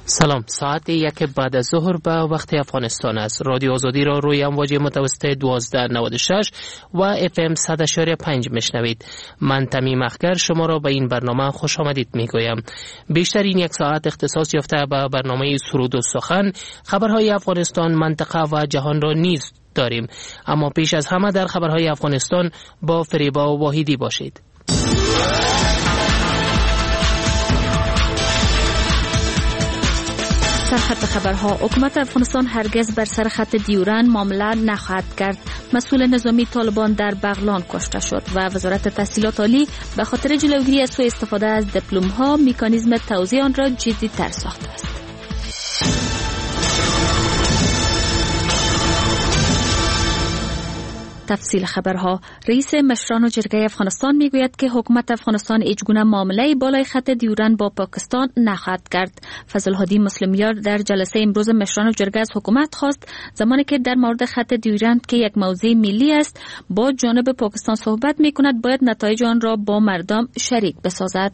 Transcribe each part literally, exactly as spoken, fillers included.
سلام، ساعت یک بعد از ظهر به وقت افغانستان است. رادیو آزادی را روی امواج متوسط دوازده نود و شش و اف ام صد و پنج میشنوید. من تمیم اخگر شما را به این برنامه خوش آمدید میگویم. بیشتر این یک ساعت اختصاص یافته به برنامه سرود و سخن، خبرهای افغانستان، منطقه و جهان را نیز داریم. اما پیش از همه در خبرهای افغانستان با فریبا واحدی باشید. سرخط خبرها: حکومت افغانستان هرگز بر سر خط دیورند معامله نخواهد کرد. مسئول نظامی طالبان در بغلان کشته شد و وزارت تحصیلات عالی به خاطر جلوگیری از سوء استفاده از دیپلم ها مکانیزم توزیع آن را جدی تر ساخته است. تفصیل خبرها: رئیس مشران و جرگه افغانستان میگوید که حکومت افغانستان هیچگونه معامله بالای خط دیورند با پاکستان نخواهد کرد. فضل الهادی مسلمیار در جلسه امروز مشران و جرگه از حکومت خواست زمانی که در مورد خط دیورند که یک موضوع ملی است با جانب پاکستان صحبت میکند باید نتایج آن را با مردم شریک بسازد.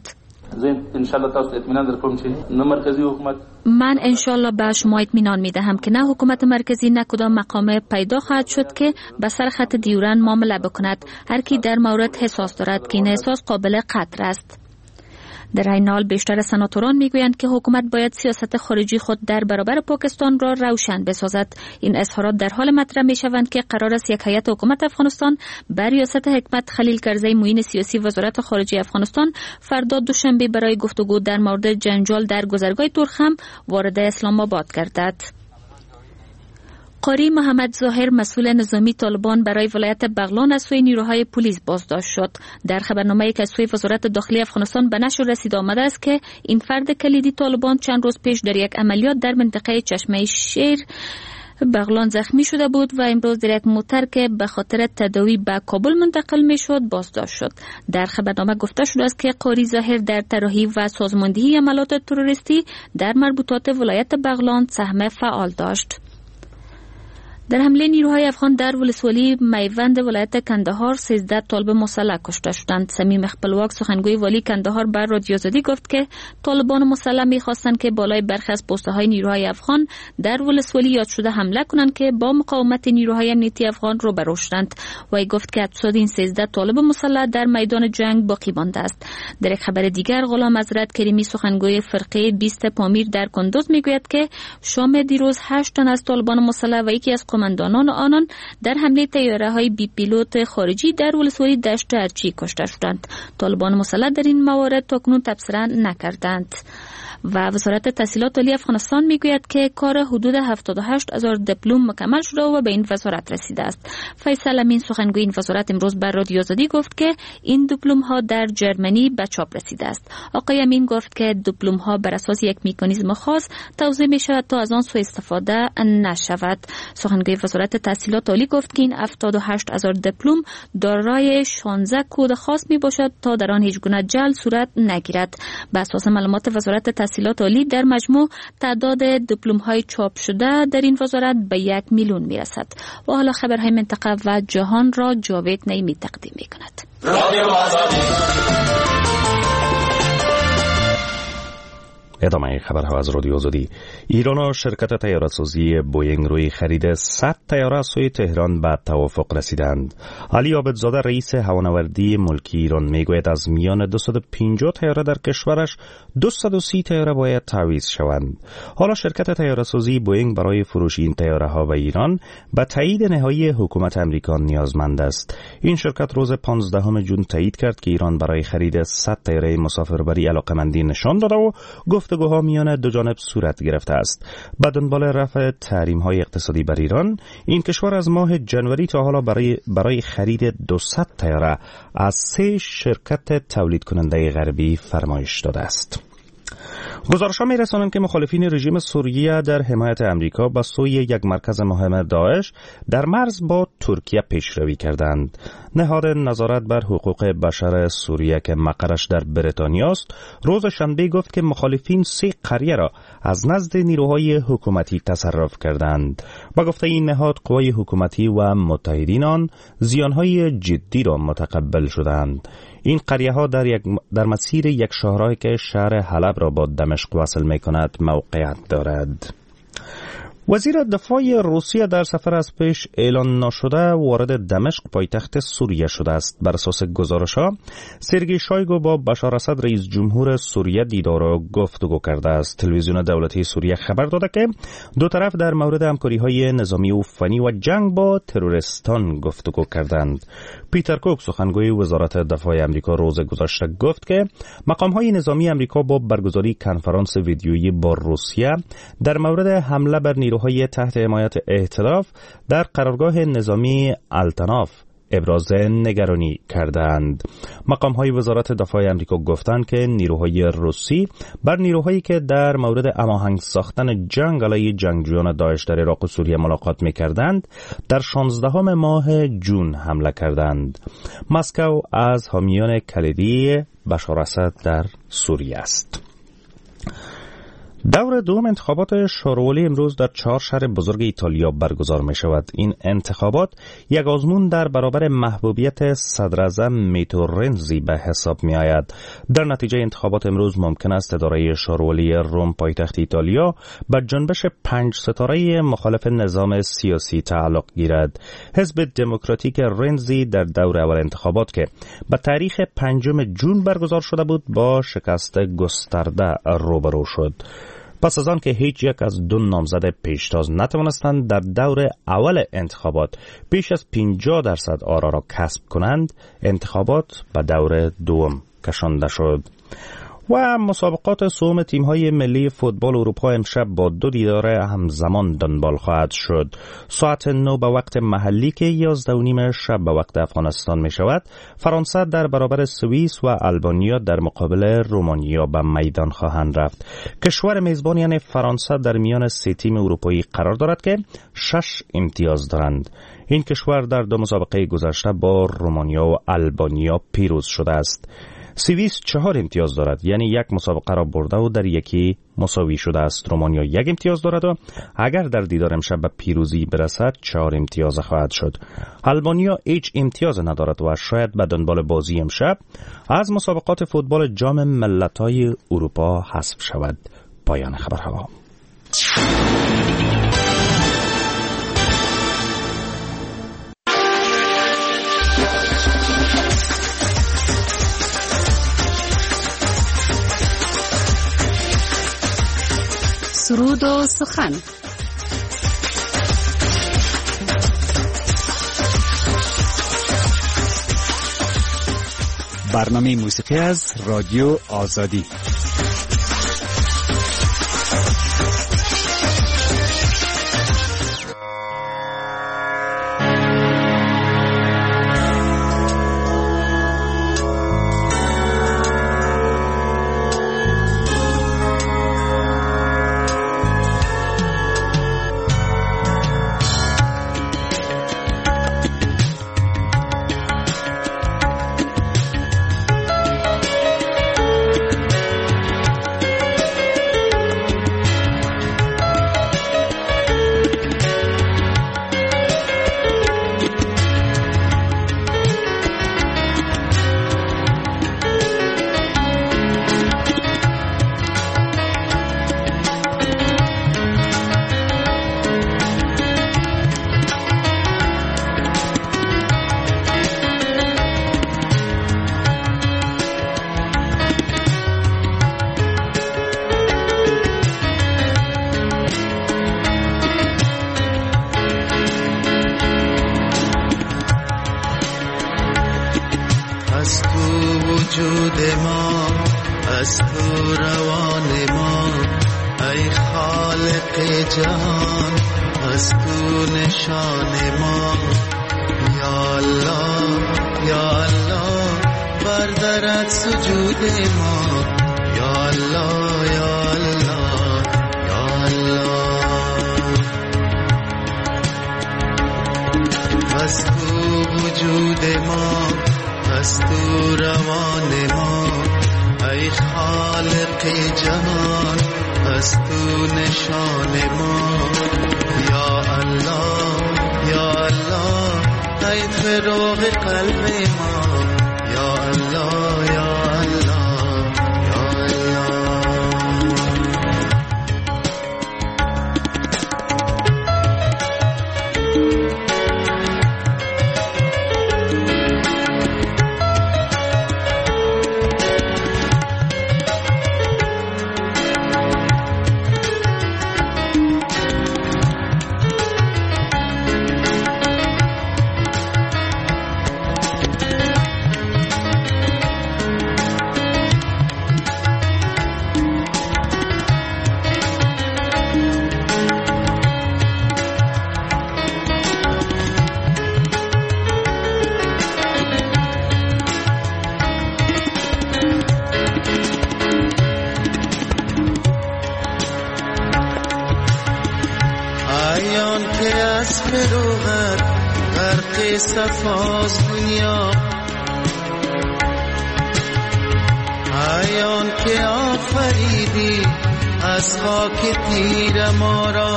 من انشالله به شما اطمینان میدهم که نه حکومت مرکزی نه کدام مقام پیدا خواهد شد که به سر خط دیورند معامله بکند. هر کی در مورد حساس دارد که این احساس قابل قدر است. در این حال بیشتر سناتوران میگویند که حکومت باید سیاست خارجی خود در برابر پاکستان را روشن بسازد. این اظهارات در حال مطرح میشوند که قرار است یک هیئت حکومت افغانستان بر ریاست حکمت خلیل کرزی معین سیاسی وزارت خارجه افغانستان فردا دوشنبه برای گفتگو در مورد جنجال در گذرگاه تورخم وارد اسلام آباد گردد. قاری محمد ظاهر مسئول نظامی طالبان برای ولایت بغلان از سوی نیروهای پلیس بازداشت شد. در خبرنامه‌ای که از سوی وزارت داخلی افغانستان به نشر رسید آمده است که این فرد کلیدی طالبان چند روز پیش در یک عملیات در منطقه چشمه شیر بغلان زخمی شده بود و امروز در یک موتر که به خاطر تداوی به کابل منتقل می شد بازداشت شد. در خبرنامه گفته شده است که قاری ظاهر در طراحی و سازماندهی عملیات تروریستی در مربوطات ولایت بغلان سهم فعال داشت. در حمله نیروهای افغان در ولسوالی میوند ولایت کندهار سیزده طالب مسلح کشته شدند. صمیم خپلواک سخنگوی والی کندهار بر رادیو آزادی گفت که طالبان مسلح می‌خواستند که بالای برخی از پست‌های نیروهای افغان در ولسوالی یاد شده حمله کنند که با مقاومت نیروهای امنیتی افغان روبرو شدند. وی گفت که اجساد این سیزده طالب مسلح در میدان جنگ باقی مانده است. در یک خبر دیگر غلام حضرت کریمی سخنگوی فرقه بیست پامیر در کندوز میگوید که شام دیروز هشت تن از طالبان مسلح و یکی از قماندانان آنان در حمله طیاره‌های بی پیلوت خارجی در ولسوالی دشت ارچی کشته شدند. طالبان مسلح در این موارد تاکنون تبصره نکردند. و وزارت تحصیلات عالی افغانستان میگوید که کار حدود هفتاد و هشت هزار دیپلم مکمل شده و به این وزارت رسیده است. فیصل امین سخنگوی این وزارت امروز بر رادیو آزادی گفت که این دیپلم ها در جرمنی به چاپ رسیده است. آقای امین گفت که دیپلم ها بر اساس یک مکانیزم خاص توزیع می شود تا از آن سوء استفاده نشود. سخنگوی وزارت تحصیلات عالی گفت که این هفتاد و هشت هزار دیپلم دارای شانزده کد خاص می باشد تا در آن هیچ گونه جعل صورت نگیرد. بر اساس معلومات وزارت تحصیلات عالی در مجموع تعداد دیپلم های چاپ شده در این وزارت به یک میلیون می رسد. و حالا خبرهای منطقه و جهان را جاوید نعیمی تقدیم می کند. ادامه خبرها از رادیو آزادی. ایران و شرکت طیاره‌سازی بوئینگ روی خرید صد طیاره از سوی تهران به توافق رسیدند. علی عابدزاده رئیس هوانوردی ملکی ایران میگوید از میان دویست و پنجاه طیاره در کشورش دویست و سی طیاره باید تعویض شوند. حالا شرکت طیاره‌سازی بوئینگ برای فروش این طیاره ها به ایران به تایید نهایی حکومت امریکا نیازمند است. این شرکت روز پانزدهم ژوئن تایید کرد که ایران برای خرید صد طیاره مسافربری علاقمندی نشان داده و گفتگوها میان دو جانب صورت گرفته است. به دنبال رفع تحریم‌های اقتصادی بر ایران، این کشور از ماه جنوری تا حالا برای برای خرید دویست طیاره از سه شرکت تولید کننده غربی فرمایش داده است. گزارش‌ها می‌رسانند که مخالفین رژیم سوریه در حمایت امریکا به سوی یک مرکز مهم داعش در مرز با ترکیه پیشروی کردند. نهاد نظارت بر حقوق بشر سوریه که مقرش در بریتانیا است، روز شنبه گفت که مخالفین سه قریه را از نزد نیروهای حکومتی تصرف کردند. با گفته این نهاد، قوای حکومتی و متحدین آن زیانهای جدی را متقبل شدند. این قریه ها در, یک در مسیر یک شاهراهی که شهر حلب را با دمشق وصل می کند موقعیت دارد. وزیر دفاع روسیه در سفر از پیش اعلان نشده وارد دمشق پایتخت سوریه شده است. بر اساس گزارش‌ها سرگئی شویگو با بشار اسد رئیس جمهور سوریه دیدار و گفتگو کرده است. تلویزیون دولتی سوریه خبر داده که دو طرف در مورد همکاری‌های نظامی و فنی و جنگ با تروریستان گفتگو کردند. پیتر کوک سخنگوی وزارت دفاع امریکا روز گذشته گفت که مقام‌های نظامی امریکا با برگزاری کنفرانس ویدیویی با روسیه در مورد حمله بر نیروهای تحت حمایت ائتلاف در قرارگاه نظامی التناف ابراز نگرانی کردند. مقام‌های وزارت دفاع امریکا گفتند که نیروهای روسی بر نیروهایی که در مورد هماهنگ ساختن جنگ علیه جنگجویان داعش در عراق و سوریه ملاقات می‌کردند در شانزدهم ماه جون حمله کردند. مسکو از حامیان کلیدی بشار اسد در سوریه است. دور دوم انتخابات شورولی امروز در چهار شهر بزرگ ایتالیا برگزار می شود. این انتخابات یک آزمون در برابر محبوبیت صدراعظم میتو رنزی به حساب می آید. در نتیجه انتخابات امروز ممکن است اداره شورولی روم پایتخت ایتالیا به جنبش پنج ستاره مخالف نظام سیاسی تعلق گیرد. حزب دموکراتیک رنزی در دور اول انتخابات که به تاریخ پنجم جون برگزار شده بود با شکست گسترده روبرو شد. پس از آن که هیچ یک از دو نامزد پیشتاز نتوانستند در دور اول انتخابات بیش از پنجاه درصد آرا را کسب کنند، انتخابات به دور دوم کشانده شد. و مسابقات سوم تیم‌های ملی فوتبال اروپا امشب با دو دیدار همزمان دنبال خواهد شد. ساعت نه به وقت محلی که یازده و نیم شب به وقت افغانستان می شود، فرانسه در برابر سوئیس و آلبانیا در مقابل رومانیا به میدان خواهند رفت. کشور میزبان یعنی فرانسه در میان سه تیم اروپایی قرار دارد که شش امتیاز دارند. این کشور در دو مسابقه گذشته با رومانیا و آلبانیا پیروز شده است. سوئیس چهار امتیاز دارد، یعنی یک مسابقه را برده و در یکی مساوی شده است. رومانیا یک امتیاز دارد و اگر در دیدار امشب به پیروزی برسد چهار امتیاز خواهد شد. آلبانیا هیچ امتیاز ندارد و شاید به دنبال بازی امشب از مسابقات فوتبال جام ملت‌های اروپا حذف شود. پایان خبرها. سرود و سخن. برنامه موسیقی از رادیو آزادی. فراغ قلب ما یا الله بحر روغن غرق صفاز دنیا ایان که آفریدی از خاک تیر ما را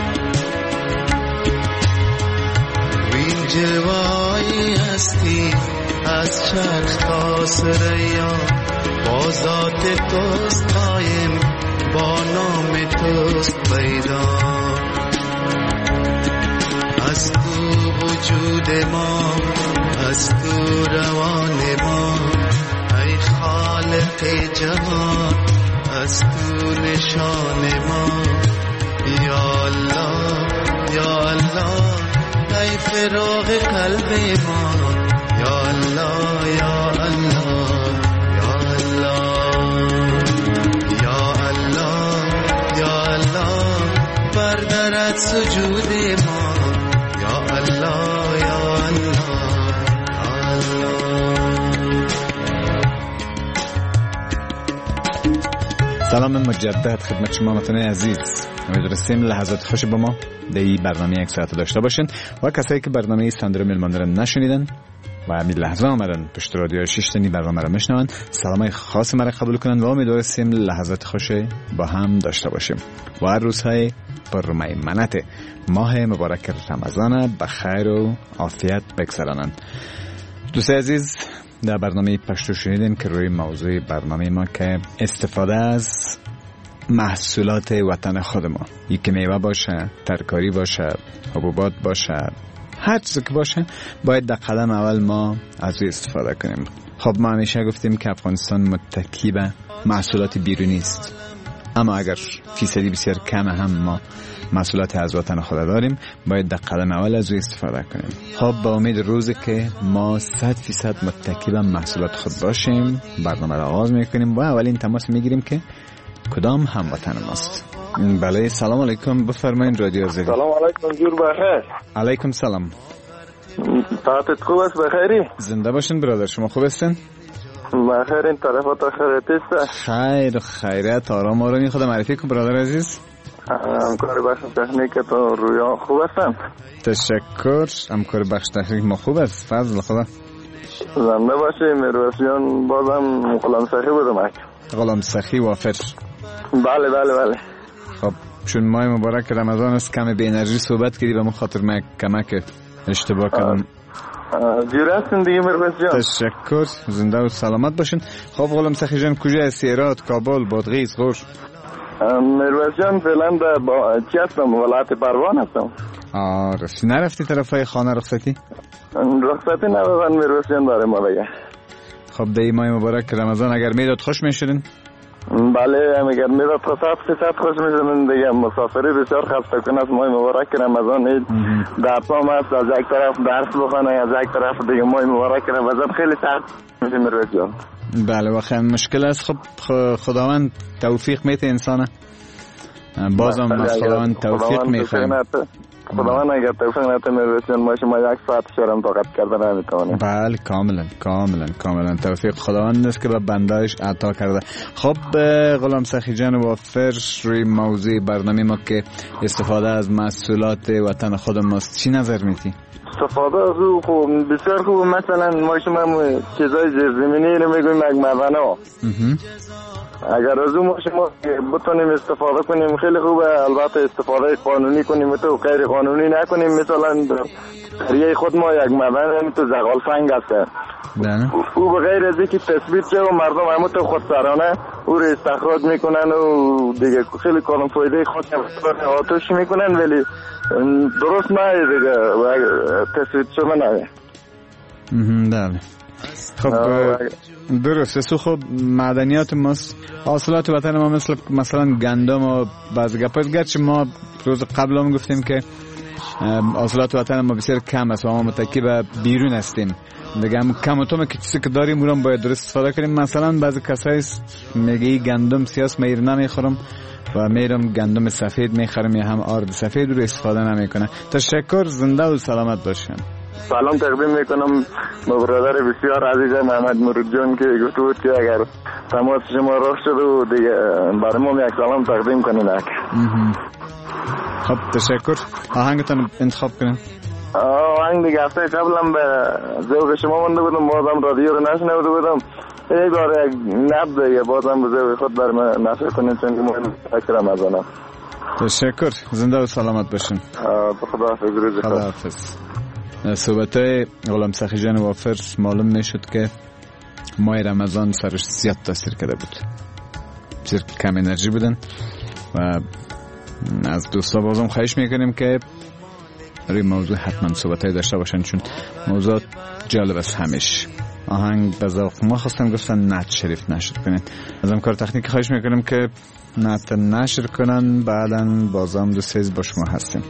وین جلوه‌ای هستی از چرخ تا ثریا با ذات توست قایم با نام توست پیدا از تو وجود ما از تو روان ما ای خالق جهان از تو نشان ما یا الله یا الله ای فراغ قلب ما یا الله یا الله یا الله یا الله یا الله بردارد سجود ما یا الله یا الله یا الله. سلام مجدد خدمت شما متنای عزیز، امیدواریم لحظات خوش با ما در این برنامه یک ساعت داشته باشین و کسایی که برنامه ساندر میلمانده را نشنیدن و همین لحظه آمدن پشت رادیو شش تنی برنامه را میشنون، سلامای خاص مرا قبول کنن و امیدواریم لحظات خوش با هم داشته باشیم و هر روزهای پر میمنت ماه مبارک رمضان به خیر و عافیت بگذرانند. دوستان عزیز، در برنامه پشتو شنیدیم که روی موضوع برنامه ما که استفاده از محصولات وطن خود ما، یکی میوه باشه، ترکاری باشه، حبوبات باشه، هر چیزی که باشه باید در قدم اول ما از روی استفاده کنیم. خب ما همیشه گفتیم که افغانستان متکی به محصولات بیرونی است، اما اگر فیصدی بسیار کم هم ما محصولات از وطن خود داریم باید در قدم اول از روی استفاده کنیم. خب با امید روزی که ما صد فیصد متکی به محصولات خود باشیم برنامه را آغاز میکنیم و اولین تماس میگیریم که کدام هموطن ماست. بله، سلام علیکم، بفرمایید رادیو آزادی. سلام علیکم، جور بخیر. علیکم سلام. صحتت خوب است؟ بخیری؟ زنده باشین برادر، شما خوب هستین؟ بخیر، این طرفات خیرت است؟ خیر خیرت، آرام آرامی. خدا معرفی کن برادر عزیز. همکار بخش تکنیک تو رویا خوب هستن؟ تشکر. همکار بخش تکنیک ما خوب است، فضل خدا. زنده باشی. مروسیان بازم غلام سخی بودم اک. غلام سخی وافر. بله بله بله. خب چون ماه مبارک رمضان است کم به انرژی صحبت کردی به من خاطر من کمک اشتباه کردم. جور هستین دیگه مروسیان. تشکر، زنده و سلامت باشین. خب غلام سخی جان کجا هستی؟ هرات، کابل، بادغیس، غور؟ مروسیان فعلا با چی هستم؟ ولایت پروان هستم. آه رفتی نرفتی طرفای خانه رخصتی؟ رخصتی ندادن مروسیان برای ما دیگه. خب در این ماه مبارک رمضان اگر میداد خوش میشدین؟ بله اگر میداد خصاب سیصد خوش میشدن دیگه. مسافری بسیار خسته کن است ماه مبارک رمضان. اید درسام است، از یک طرف درس بخونه، از یک طرف دیگه ماه مبارک رمضان خیلی سخت میشه مروسیان. بله واقعا مشکل است. خب خداوند توفیق میته انسانه، بازم از خداوند توفیق میخوایم. خداوند اگر توفیق نده مروسیان ما شما یک ساعت شرم طاقت کردن نمیتونیم. بله کاملا کاملا کاملا توفیق خداوند است که به بندهش عطا کرده. خب غلام سخی جان وافر، روی موضوع برنامه ما که استفاده از محصولات وطن خود ماست چی نظر میتی؟ استفاده از او خوب، بسیار خوب. مثلا ما شما چیزای زیرزمینی رو میگویم یک معدن ها، اگر از اون ما شما بتونیم استفاده کنیم خیلی خوبه. البته استفاده قانونی کنیم تو غیر قانونی نکنیم. مثلا قریه خود ما یک معدن تو زغال سنگ هست، او به غیر از اینکه تثبیت شه و مردم همه تو خودسرانه او رو استخراج میکنن و دیگه خیلی کارم فایده خود آتش میکنن، ولی درست نه دیگه تثبیت شده نه. بله خب درسته. سو خب معدنیات ماست، حاصلات وطن ما مثل مثلا گندم و بعضی گپات، گرچه ما روز قبل هم گفتیم که حاصلات وطن ما بسیار کم است و ما متکی به بیرون هستیم دیگه. هم کم و تومه که چیزی که داریم اون رو باید درست استفاده کنیم. مثلا بعضی کسایی میگه گندم سیاس میر نمیخورم و میرم گندم سفید میخرم یا هم آرد سفید رو استفاده نمیکنه. تشکر، زنده و سلامت باشین. سلام تقدیم میکنم به برادر بسیار عزیز محمد مرود جان که گفت بود که اگر تماس شما راه شد و دیگه برای ما یک سلام تقدیم کنین. خب خب تشکر. آهنگتان انتخاب کنیم. آهنگ دیگه هفته قبلم به ذوق شما مونده بودم، بازم رادیو رو نشنیده بودم. یک بار یک نبض دیگه بازم به ذوق خود بر من نشر کنید، چون که من فکرم از آنم. تشکر. زنده و سلامت باشین. خدا حافظ. روز خدا حافظ. صحبت غلام سخی جان وافر معلوم نشد که ماه رمضان سرش زیاد تاثیر کرده بود، بسیار کم انرژی بودن و از دوستا بازم خواهش میکنیم که روی موضوع حتما صحبتای داشته باشن، چون موضوع جالب است. همیشه آهنگ به ذوق ما خواستن، گفتن نعت شریف نشر کنن. از همکار تکنیک خواهش میکنیم که نعت نشر کنن، بعداً بازم دو سیز با شما هستیم.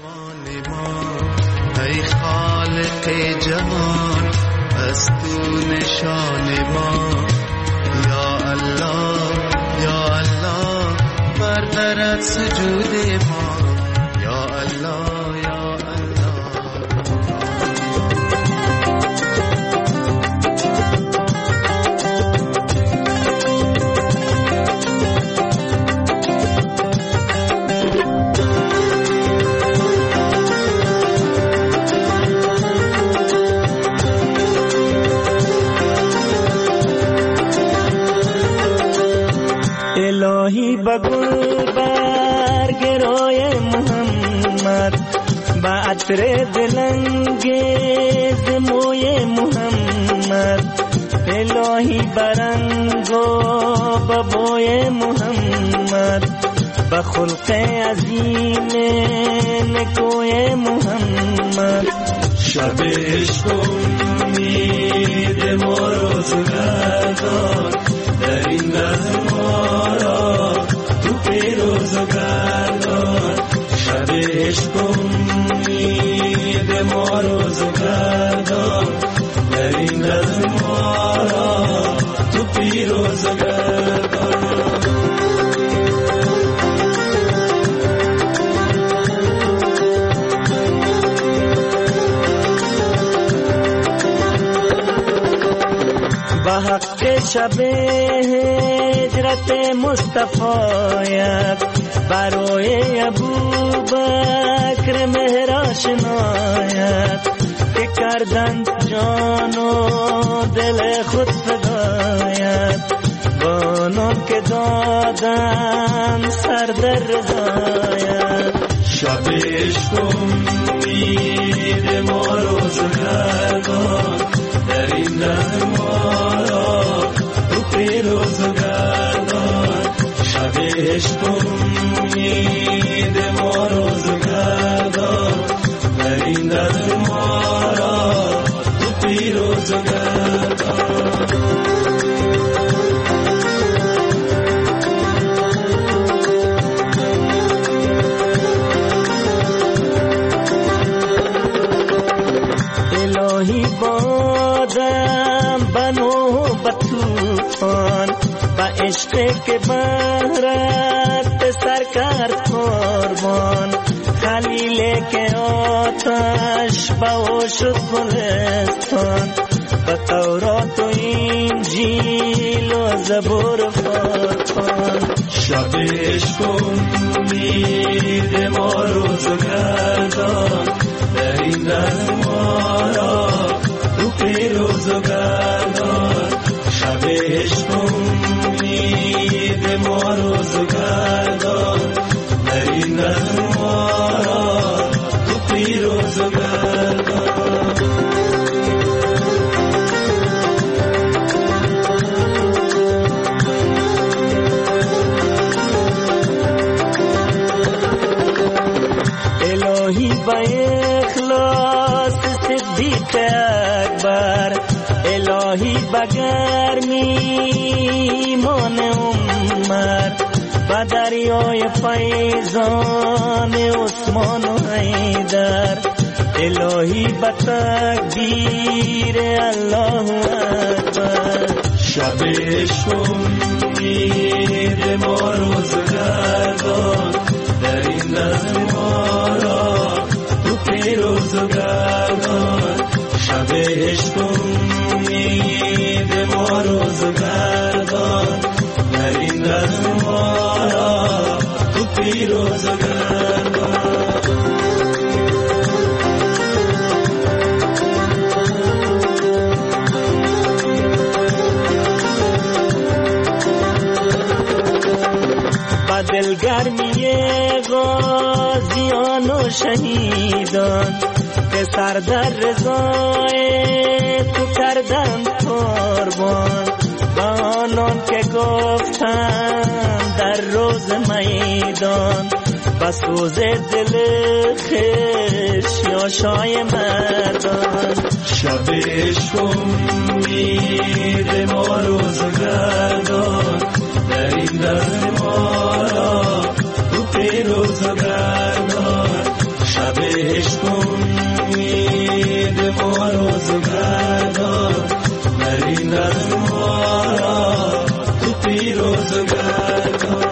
ای خالق جهان از تو نشان ما، یا الله یا الله بردرد سجود ما، یا الله یا الهی بگل برگ روی محمد، با عطر دلنگیز موی محمد، الهی برنگ و ببوی محمد، با خلق عظیم نکوی محمد. شب عشق امید ما روزگار دار، در این رزم ما را تو پیروزگار دار. شب عشق امید ما روزگار دار، در این رزم ما را تو پیروزگار دار. با حق شب هجرت مصطفیت، برای ابوبکر مهر آشنایت، که کردند جان و دل خود فدایت، بانو که دادن سر در رضایت. شب عشق امید ما روزگار دار، در این رزم ما را تو پیروزگار دار. شب عشق امید ما روزگار دار، در این رزم ما را تو پیروزگار دار. الهی بادم بنو بطوفان، با عشق که بهرت به سر کرد قربان، خلیل که آتش با او شد گلستان، با تورات و انجیل و زبور فرقان. شب عشق امید ما روزگار دار، در این رزم ما را تو پیروزگار دار. شب عشق امید ما روزگار دار، در این رزم ما را تو پیروزگار دار. الهی بادم بنو بطوفان، با عشق که بهرت به سر کرد قربان، خلیل که آتش با او شد گلستان، با تورات و انجیل و زبور فرقان. شب عشق امید ما روزگار دار، در این رزم ما را تو پیروزگار دار. شب عشق امید ما روزگار دار، در این رزم ما را تو پیروزگار دار. الهی با اخلاص صدیق اکبر، الهی با گرمی ایمان عمر، با دریای فیضان عثمان و حیدر، الهی با تکبیر الله اکبر. شب عشق امید ما روزگار دار، در این رزم ما را تو پیروزگار دار. شب عشق امید ما روزگار دار، در این رزم ما را تو پیروزگار دار. و دلگرمی غازیان و شهیدان که سر در رضای تو کردن قربان و آنان که گفتن در روز میدان و سوز دل خش یا شای مردان شب عشق امید ما روزگردان در این دست ما را تو پیروزگردان شب عشق امید ما روزگردان در این دست ما را تو پیروزگردان.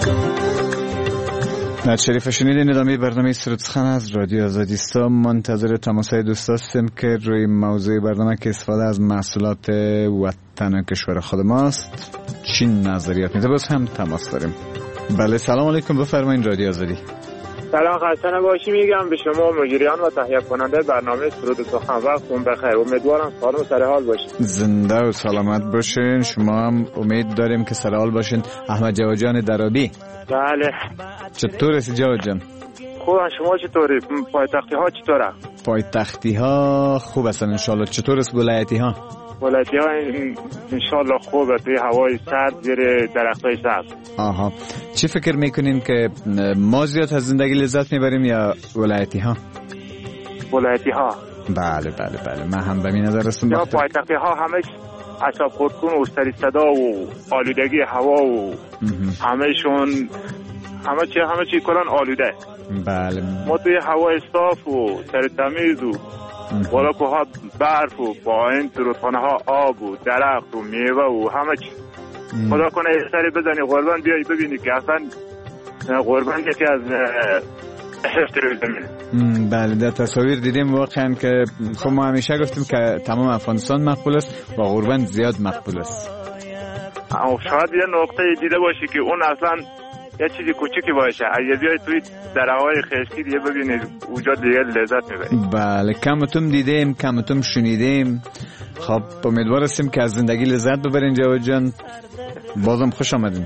نعت شریف شنیدین. ادامه برنامه سرود سخن از رادیو آزادی است. منتظر تماسهای دوست هستیم که روی موضوع برنامه که استفاده از محصولات وطن و کشور خود ماست چی نظریات میده. باز هم تماس داریم. بله سلام علیکم، بفرمایید. رادیو آزادی. سلام، خسته نباشی میگم به شما مجریان و تهیه کننده برنامه سرود سخن. وقتتون بخیر. امیدوارم سالم و سرحال باشین. زنده و سلامت باشین. شما هم امید داریم که سرحال باشین. احمد جواد جان درابی. بله. چطور هستی جواد جان؟ خوبم، شما چطوری؟ پایتختی ها چطوره؟ پایتختی ها خوب هستن انشالله. چطور است ولایتی ها؟ ولایتی ها انشالله خوبه، توی هوای سرد زیر درخت های سبز. آها. چی فکر میکنین که ما زیاد از زندگی لذت میبریم یا ولایتی ها؟ ولایتی ها. بله بله بله، من هم به این نظر هستم. یا پایتختی ها همه اعصاب خردکن و سری صدا و آلودگی هوا و همهشون همه چی همه چی کلان آلوده. بله. ما توی هوای صاف و سر تمیز و بالا کوها برف و پایین تو رودخانه ها آب و درخت و میوه و همه چی. خدا کنه یه سری بزنی قربان بیایی ببینی که اصلا قربان یکی از احترام زمینه. بله در تصاویر دیدیم واقعا که خب ما همیشه گفتیم که تمام افغانستان مقبول است و قربان زیاد مقبول است. شاید یه نقطه دیده باشی که اون اصلا یه چیزی کوچیکی باشه، اگه بیای توی دره‌های خشکی دیگه ببینید اونجا دیگه لذت میبرید. بله کمتون دیدیم کمتون شنیدیم. خب امیدوار هستیم که از زندگی لذت ببرین جواد جان. بازم خوش آمدین.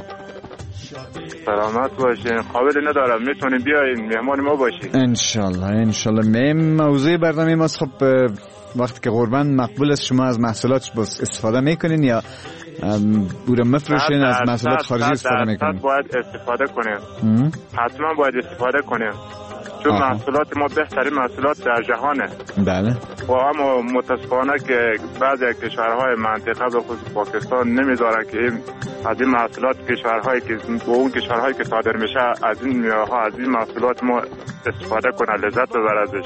سلامت باشین. قابل ندارم، میتونین بیاین مهمان ما باشین انشالله انشالله. میم موضوع برنامه ما خب وقتی که قربان مقبول است شما از محصولات بس استفاده میکنین یا بوده مفروشین از محصولات خارجی استفاده میکنین؟ حتما باید استفاده کنیم. حتما باید استفاده کنیم چون آه. محصولات ما بهترین محصولات در جهانه. بله. و اما متاسفانه که بعضی کشورهای منطقه به خصوص پاکستان نمیذارن که این از این محصولات کشورهایی که با اون کشورهایی که صادر میشه از این میوه‌ها از این محصولات ما استفاده کنه، لذت ببر ازش.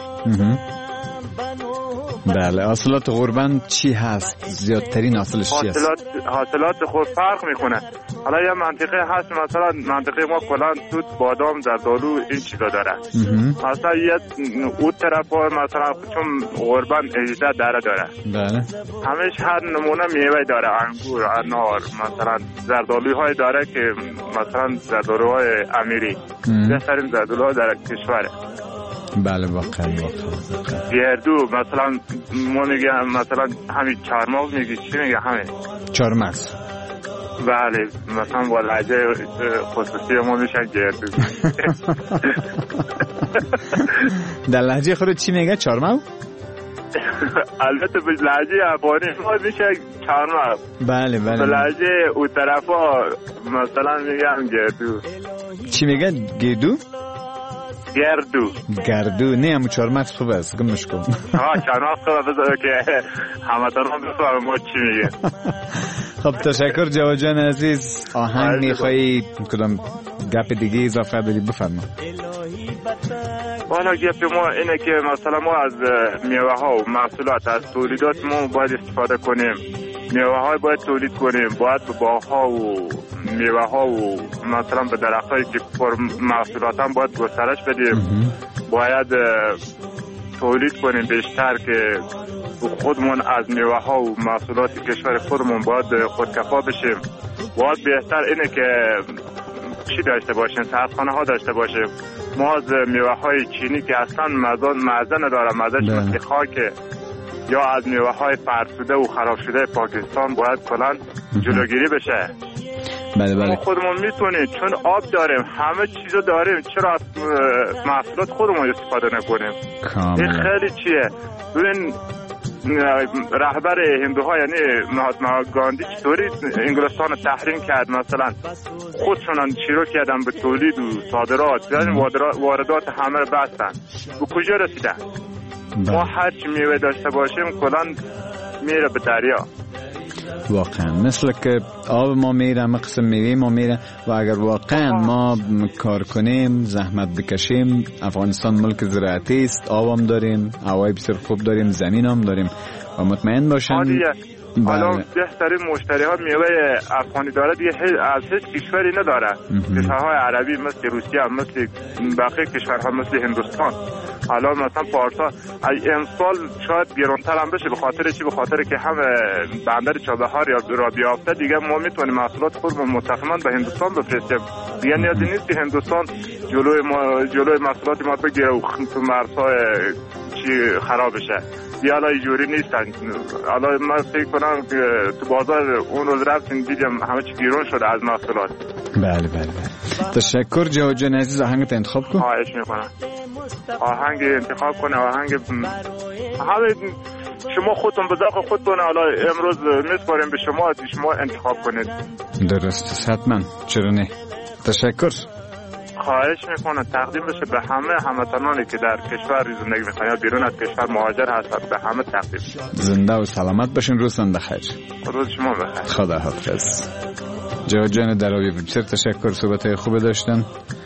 بله. حاصلات قربان چی هست؟ زیادترین حاصلش چی هست؟ حاصلات حاصلات خود فرق میکنه. حالا یه منطقه هست مثلا منطقه ما کلا توت، بادام، زردآلو این چیزا داره. مثلا یه اون طرفا مثلا چون قربان هجده دره داره. بله. همش هر نمونه میوه داره، انگور، انار، مثلا زردآلوهای داره که مثلا زردآلوهای امیری بهترین زردآلوها در کشوره. بله واقعا واقعا. گردو مثلا ما میگم مثلا همین چهارمغز میگی چی میگه همین چهارمغز. بله مثلا با لهجه خصوصی ما میشن گردو. در لهجه خود چی میگه چهارمغز؟ البته به لهجه افغانی ما میشه چهارمغز. بله بله. به لهجه اون طرفا مثلا میگم گردو. چی میگه گردو؟ گردو. گردو. نه همون چهارمغز خوب است گمش کن. ها چهارمغز خوب بذاره که هموطنان بفهمن ما چی میگه. خب تشکر جواد جان عزیز. آهنگ میخوایی کدام گپ دیگه اضافه بدی بفرما. والا گپ ما اینه که مثلا ما از میوه ها و محصولات از تولیدات ما باید استفاده کنیم. میوه های باید تولید کنیم، باید به باغ ها و میوه ها و مثلا به درخت هایی که پر محصولات هم باید گسترش بدیم. باید تولید کنیم بیشتر که خودمون از میوه ها و محصولات کشور خودمون باید خودکفا بشیم. باید بهتر اینه که چی داشته باشیم، سردخانه ها داشته باشیم. ما از میوه های چینی که اصلا مزه نداره، مزهش مثل خاکه، یا از میوه های فرسوده و خراب شده پاکستان باید کلان جلوگیری بشه. بله بله. ما خودمون میتونیم چون آب داریم، همه چیزو داریم، چرا از محصولات خودمون استفاده نکنیم؟ این خیلی چیه. ببین رهبر هندوها یعنی مهاتما گاندی چطوری انگلستان رو تحریم کرد، مثلا خودشون شروع کردن به تولید و صادرات، یعنی واردات همه رو بستن. به کجا رسیدن؟ ما هر چی میوه داشته باشیم کلان میره به دریا. واقعا مثل که آب ما میره، همه قسم میوه ما میره و اگر واقعا ما کار کنیم، زحمت بکشیم، افغانستان ملک زراعتی است، آب هم داریم، هوای بسیار خوب داریم، زمین هم داریم و مطمئن باشن حالا بهترین مشتری ها میوه افغانی داره دیگه از هیچ کشوری نداره. کشورهای عربی مثل روسیه، مثل بقیه کشورها مثل هندوستان، حالا مثلا پارسا امسال شاید گرانتر هم بشه. به خاطر چی؟ به خاطر که هم بندر چابهار را بیافته دیگه ما میتونیم محصولات خودمون مستقیما به هندوستان بفرستیم. دیگه نیازی نیست که هندوستان جلوی ما جلوی محصولات ما بگیره و تو مرزهای چی خراب بشه. دیگه حالا اینجوری نیستن. حالا من فکر کنم که تو بازار اون روز رفتیم دیدیم همه چی گیرون شده از محصولات. بله بله بله. تشکر جواد جان عزیز. آهنگت انتخاب کن. خواهش میکنم. آهنگ انتخاب کنه. آهنگ همه شما خودتون به ذوق خودتون حالا امروز میسپاریم به شما، شما انتخاب کنید. درست حتما. چرا نه. تشکر. خواهش میکنم تقدیم بشه به همه هموطنانی که در کشور زندگی میکنن یا بیرون از کشور مهاجر هستند، به همه تقدیم. زنده و سلامت باشین. روزتون بخیر. روز شما بخیر. خدا حافظ. جواد جان دراوی بسیار تشکر، صحبت خوب داشتن.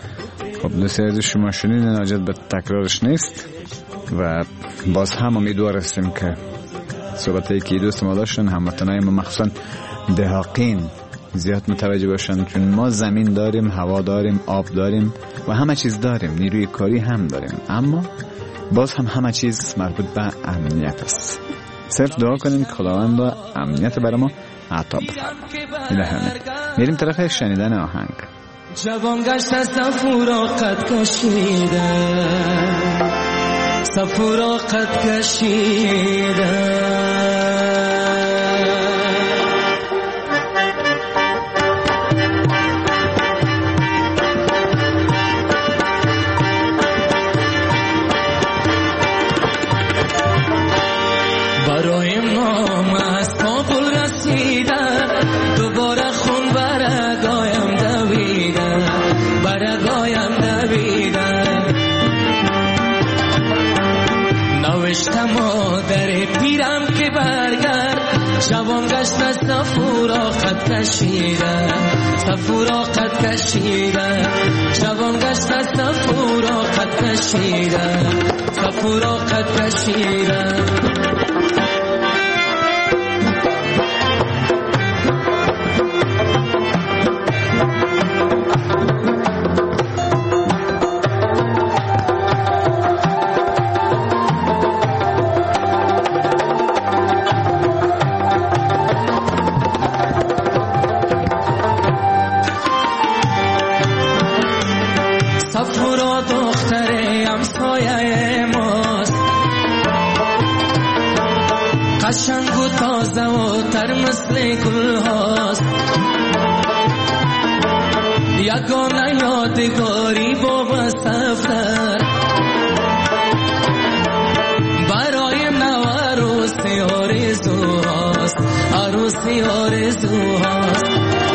خب بسیار از شما شنیدین، حاجت به تکرارش نیست و باز هم امیدوار هستیم که صحبتایی که دوست ما داشتن هموطنای ما مخصوصا دهاقین زیاد متوجه باشن، چون ما زمین داریم، هوا داریم، آب داریم و همه چیز داریم، نیروی کاری هم داریم، اما باز هم همه چیز مربوط به امنیت است. صرف دعا کنیم که خداوند امنیت برای ما عطا بفرماید. الهی میریم طرف شنیدن آهنگ. جوان گشت سفورا قد کشیده، سفورا قد کشیده، برای ما از کابل رسیده، دوباره خون برگایم دویده، برگایم دویده، نوشتم مادر پیرم که برگرد، جوان گشت سفورا قد کشیده، سفورا قد کشیده، جوان گشت سفورا قد کشیده، سفورا قد کشیده. سفورا دختر همسایه ماست، قشنگ و تازه و تر مثل گل هاست، یگانه یادگاری با سفر برای نو عروسی آرزو هاست، عروسی آرزو هاست،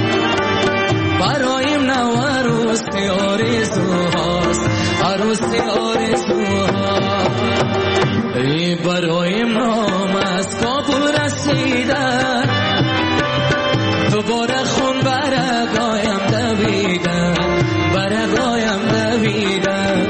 برای نو عروسی آرزو هاست، عروسی آرزو هاست. ای برای نام از کابل رسیده، دوباره خون برگایم دویده، برگایم دویده،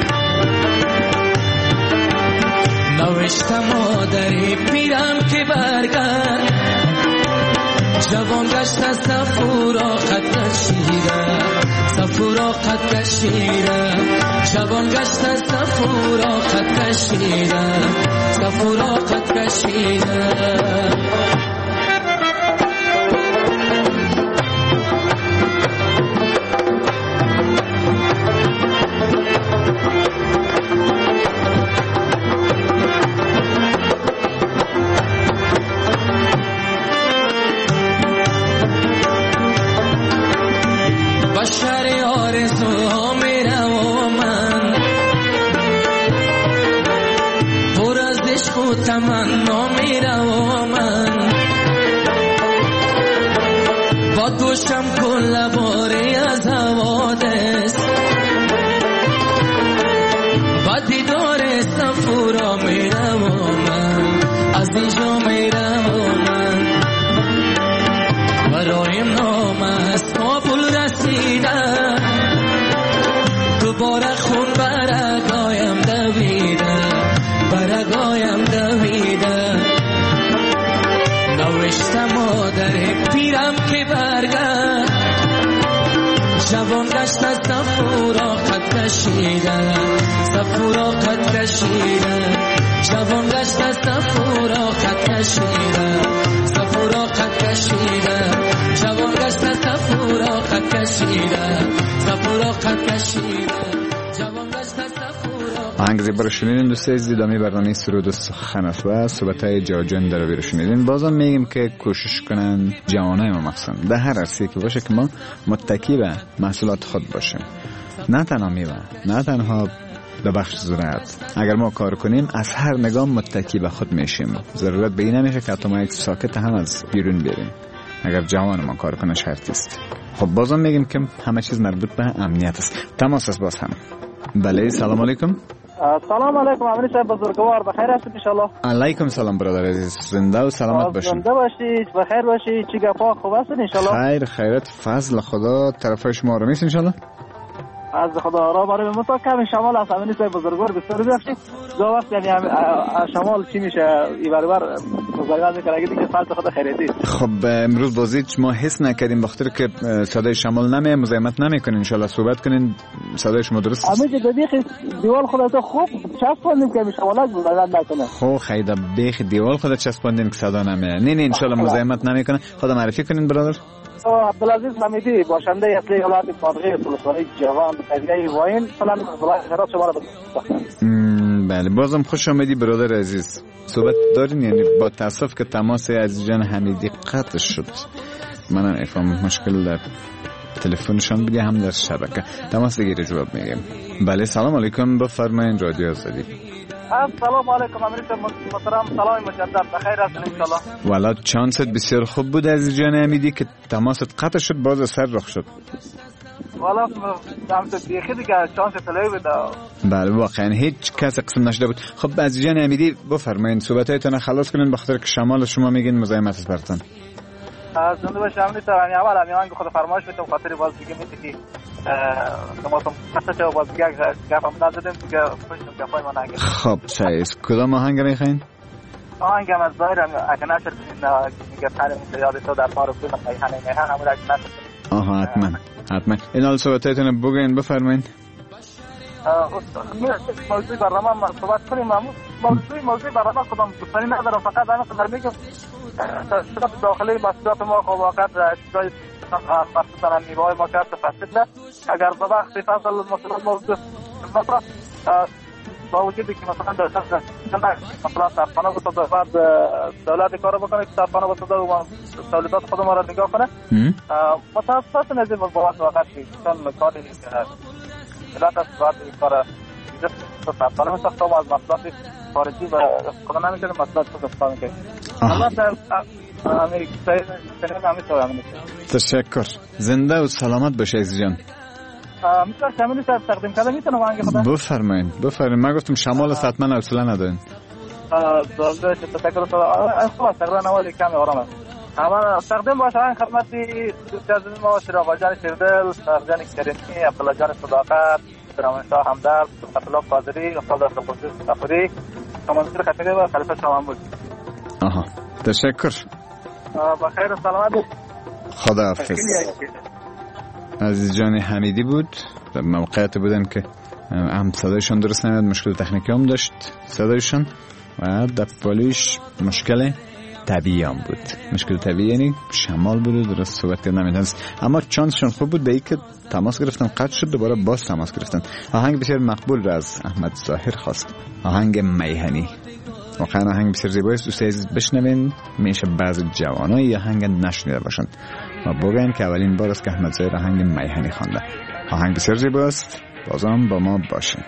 نوشتم مادری پیرم که برگرد، جوان گشت سفورا قد کشیده، سفورا قد کشیده، جوان گشت سفورا قد کشیده، سفورا قد کشیده. بشر آرزوها میره و من پر از عشق و تمنا میره و من با دوشم کل باری از حوادث با دیدار صفورا میره و من از اینجا میره و من برایم نام است ما پول رسیده دوباره خون برگایم دویده برگایم دویده نوشته مادر پیرم که برگرد جوان گشت از صفورا قد کشیده صفورا قد کشیده جوان گشت از صفورا قد کشیده صفورا قد کشیده جوان گشت از صفورا قد کشیده صفورا قد کشیده جوان گشت از صفورا. آهنگ زیبا رو شنیدین دوستای عزیز. ادامه برنامه سرود و سخن است و صحبت‌های جاجان در رو شنیدین. بازم میگیم که کوشش کنن جوانای ما مخصوصا در هر عرصه‌ای که باشه که ما متکی به محصولات خود باشیم، نه تنها میوه نه تنها در بخش زراعت. اگر ما کار کنیم از هر نگاه متکی به خود میشیم، ضرورت به این نمیشه که ما یک ساکت هم از بیرون بیاریم. اگر جوان ما کار کنه شرط است. خب بازم میگیم که همه چیز مربوط به امنیت است. تماس است باز هم. بله سلام علیکم. سلام علیکم امیر صاحب بزرگوار، بخیر هستید ان شاء الله؟ علیکم سلام برادر عزیز، زنده و سلامت باشید. زنده باشید، بخیر باشید. چی گپا خوب هستید ان شاء الله؟ خیر خیرت فضل خدا طرف شما رو میسین ان شاء الله. از خدا را برای متا کم شمال از امیر صاحب بزرگوار بسیار بخشید. دو وقت یعنی شمال چی میشه ای برابر بزرگان میکنه اگه دیگه فالت خدا خیریتی. خب امروز بازی ما حس نکردیم بخاطر که صدای شمال نمی مزاحمت نمیکنین. ان شاء الله صحبت کنین صدای شما درست است. امیر دقیق دیوال خودت خوب چسبوندیم که شمالات بزرگان نکنه. خب خیدا بیخ دیوال خودت چسبوندیم که صدا نمیاد. نه نه ان شاء الله مزاحمت نمیکنه. خدا معرفی کنین برادر. عبدالعزیز حمیدی باشنده اصلی ولایت فارغه فلسطینی جوان قضیه واین فلان ولایت هرات شما را بله بازم خوش آمدی برادر عزیز. صحبت دارین؟ یعنی با تاسف که تماس عزیز جان حمیدی قطع شد. منم افهم مشکل در تلفنشان بگه هم در شبکه. تماس دیگه جواب میگم. بله سلام علیکم بفرمایید رادیو آزادی. سلام علیکم امیر محترم، سلام مجدد، بخیر هستین ان شاء الله. والا چانست بسیار خوب بود عزیز جان حمیدی که تماست قطع شد باز سر رخ شد. والا دامت دیگه دیگه چانس طلایی بود. بله واقعا هیچ کس قسم نشده بود. خب عزیز جان حمیدی بفرمایید صحبتایتون خلاص کنین بخاطر که شمال شما میگین مزاحمت است براتون. زنده باشم امیر صاحب. یعنی اول امیان که خود فرمایش میتونم خاطر باز دیگه میگی تمام قصه و باز دیگه گفتم نزدم دیگه خوشم گفتم ما نگه. خب چایس کدام آهنگ میخواین؟ آهنگ از ظاهر اگه نشد میگه تعلیم یاد تو در پارو کنم میهنه میهنه همون اگه نشد. آها حتما حتما این حال صحبتایتون بگین بفرمایید. موضوع برنامه ما صحبت کنیم. موضوع موضوع برنامه خودم دوستانی ندارم، فقط انا خبر میگم صدات داخلی مسئولیت ما خب واقعا جای مخصوصا میوه‌های ما کرد فاسد نه. اگر به وقتی فصل مثلا موضوع مثلا با وجودی که مثلا در مثلا سرخانه بود تا بعد دولت کار بکنه که سرخانه بود تا تولیدات خود ما را نگاه کنه متاسفانه نزدیک به وقت وقت چون کاری دولت از بعد کار تو سرخانه میساخت و از مسئولیت خارجی و خود نمیکنه مسئولیت خود استفاده میکنه. تشکر. زنده و سلامت باشه عزیز جان. میتونم شمالی صاحب تقدیم کنم؟ میتونم آهنگ خدا؟ بفرمایید بفرمایید. من گفتم شمال است حتما حوصله ندارین. زنده تشکر. خلاص تقریبا اول کمی آرام است. اما تقدیم باشه آهنگ خدمتی دوست عزیز ما شیرآقا جان شیردل، جان کریمی، عبدالله جان صداقت، رامشاه همدرد، عبدالله قادری، خالد خبوزی صفری، کمانسیر خطیبی و خلیفه شاه محمود. آها تشکر. بخیر و سلامت. خدا حافظ. عزیز جان حمیدی بود. در موقعیت بودن که هم صدایشان درست نمیاد، مشکل تکنیکی هم داشت صدایشان و در پالیش مشکل طبیعی هم بود. مشکل طبیعی یعنی شمال بود درست صحبت کرد نمیدن. اما چانسشون خوب بود به ای که تماس گرفتن قطع شد دوباره باز تماس گرفتن. آهنگ بسیار مقبول را از احمد ظاهر خواست. آهنگ میهنی. واقعا آهنگ بسیار زیبایی است. دوست عزیز بشنوین. میشه بعضی جوانای یا آهنگ نشنیده باشن و بگن که اولین بار است که احمد ظاهر آهنگ میهنی خوانده. آهنگ بسیار زیبا است. بازم با ما باشین.